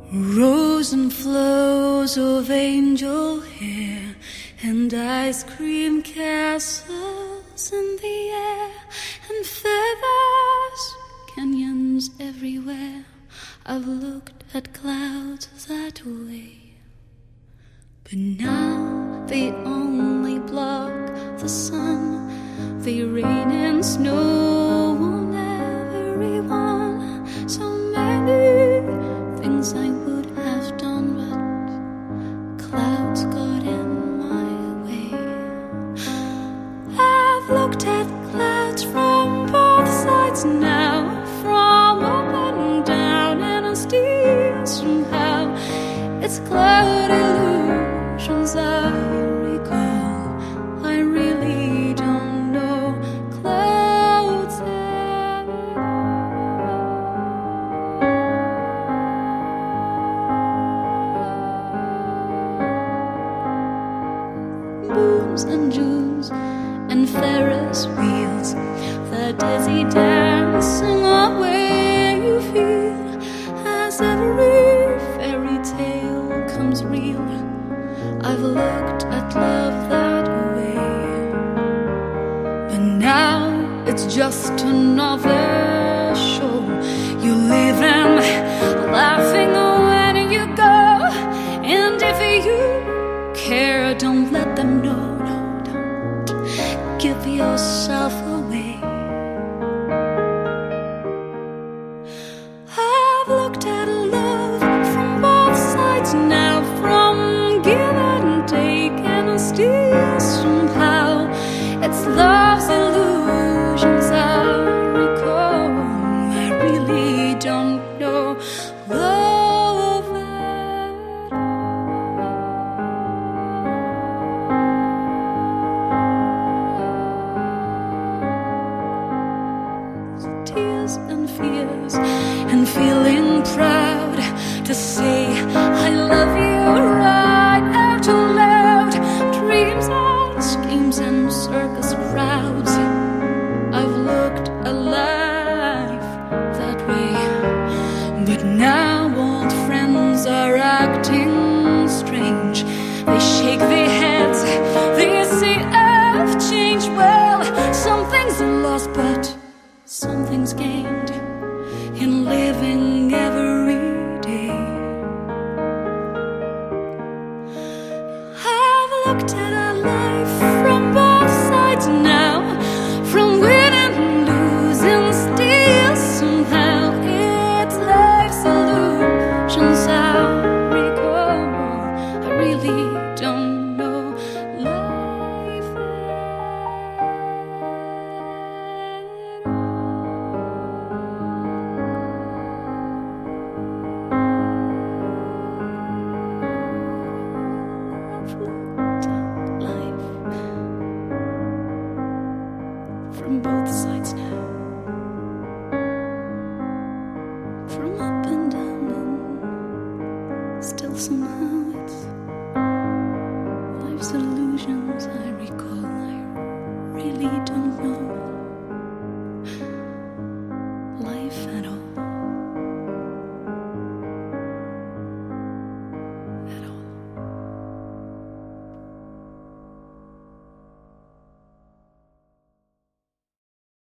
Rows and flows of angel hair and ice cream castles in the air and feathers, canyons everywhere. I've looked at clouds that way, but now they only block the sun. They rain and snow on everyone. So many things I would have done, but clouds got in my way. I've looked at clouds from both sides now, from up and down, and I still somehow it's cloud illusions I recall. I really don't know clouds at all. Booms and Junes and Ferris wheels, the dizzy dancing away you feel as every fairy tale comes real. I've looked at love that way, but now it's just another show. You live and laughing when you go, and if you care, don't let them know. No, don't give yourself away. I've looked at love from both sides now, from give and take, and I still somehow it's love's illusions I recall. I really don't know love at all. Tears and fears and feeling proud to say I love you right out loud. Dreams and schemes and circus crowds. I've looked at life that way, but now old friends are acting strange. They shake their heads, they say I've changed. Well, something's lost, but something's gained in living every day. I've looked at our life from both sides now, from win and lose, and still somehow it's life's illusions I recall. I really don't know life at all. I've looked at life from both sides now.